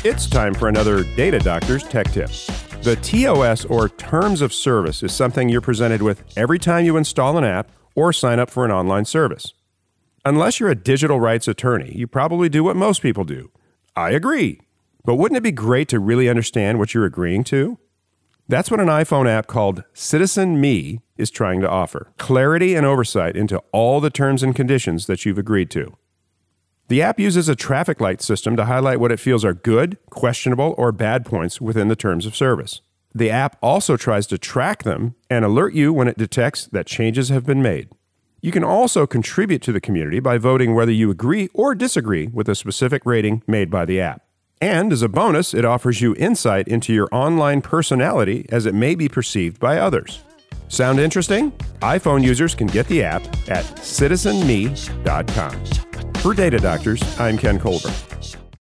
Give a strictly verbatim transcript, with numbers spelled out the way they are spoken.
It's time for another Data Doctors Tech Tip. The T O S, or Terms of Service, is something you're presented with every time you install an app or sign up for an online service. Unless you're a digital rights attorney, you probably do what most people do. I agree. But wouldn't it be great to really understand what you're agreeing to? That's what an iPhone app called Citizen Me is trying to offer. Clarity and oversight into all the terms and conditions that you've agreed to. The app uses a traffic light system to highlight what it feels are good, questionable, or bad points within the terms of service. The app also tries to track them and alert you when it detects that changes have been made. You can also contribute to the community by voting whether you agree or disagree with a specific rating made by the app. And as a bonus, it offers you insight into your online personality as it may be perceived by others. Sound interesting? iPhone users can get the app at citizen me dot com. For Data Doctors, I'm Ken Colburn.